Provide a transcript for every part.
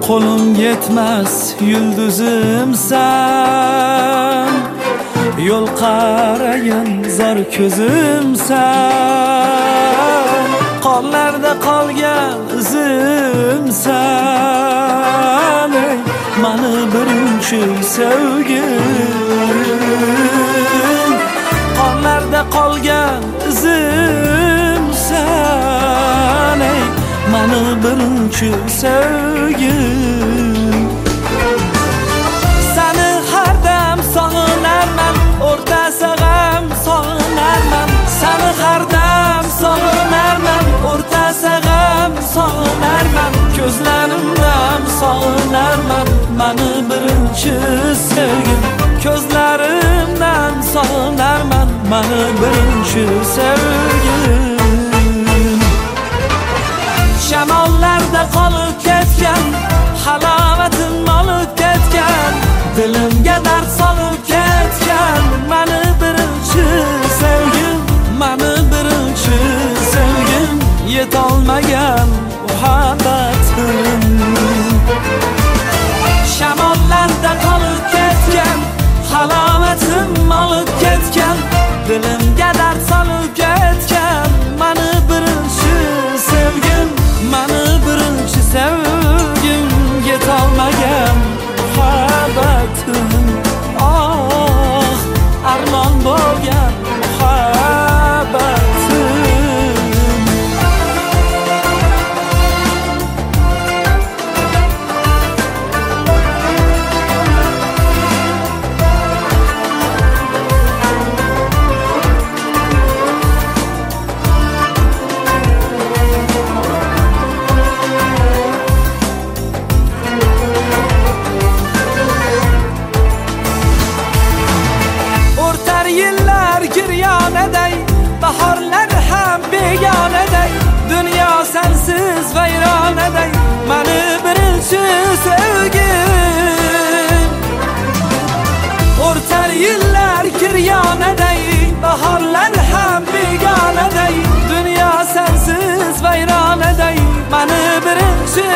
Qo'lim yetmas yulduzimsan, yo'l qaragan zor ko'zimsan, qonlarda qolgan izimsan, ey mani birinchi sevgim, qonlarda qolgan izimsan, ey mani birinchi sevgim. Seni har dam sog'inarman, o'rtasi g'am sog'inarman. Seni har dam sog'inarman, o'rtasi g'am sog'inarman. Ko'zlarimdan sog'inarman, mani birinchi sevgim. Ko'zlarimdan sog'inarman, mani birinchi sevgim. Shamollarda qolib ketgan, halovatim olib ketgan, dilimga dard solib ketgan, mani birinchi sevgim, mani birinchi sevgim. Yetolmagan muhabbatim. Shamollarda qolib ketgan, halovatim olib ketgan, dilimga dard solib ketgan, mani birinchi sevgim, mani birinchi sevgim. Yetolmagan muhabbatim, oh armon bo'lgan muhabbatim. Bahorlar ham begonaday, dunyo sensiz vayronaday, mani birinchi sevgim. O'rtar yillar kiryonaday, bahorlar ham begonaday, dunyo sensiz vayronaday, mani birinchi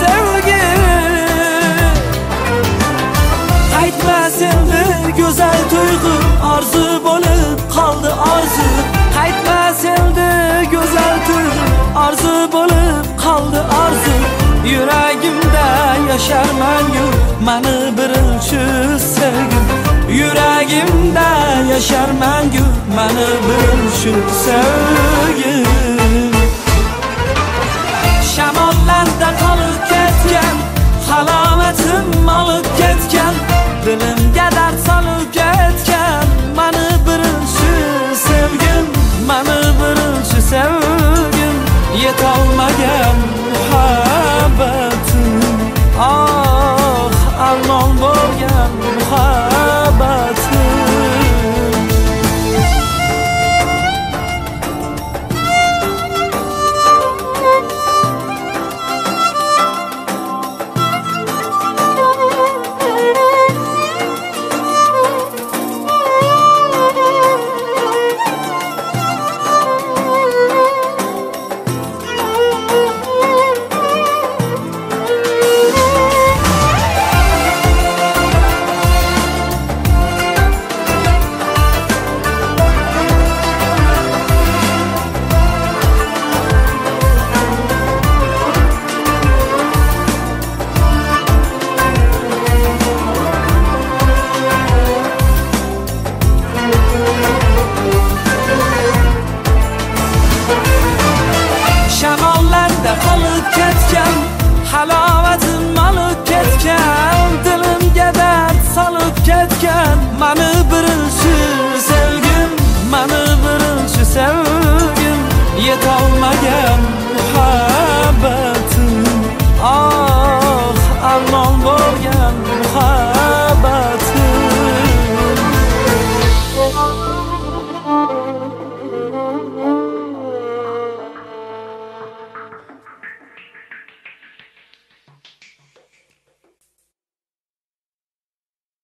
sevgim. Qaytmas endi go'zal tuyg'u, orzu bo'lib qoldi orzu. Qaytmas endi go'zal tuyg'u, orzu bo'lib qoldi orzu. Yuragimda yashar mangu, mani birinchi sevgim. Yuragimda yashar mangu, mani birinchi sevgim. Shamollarda qolib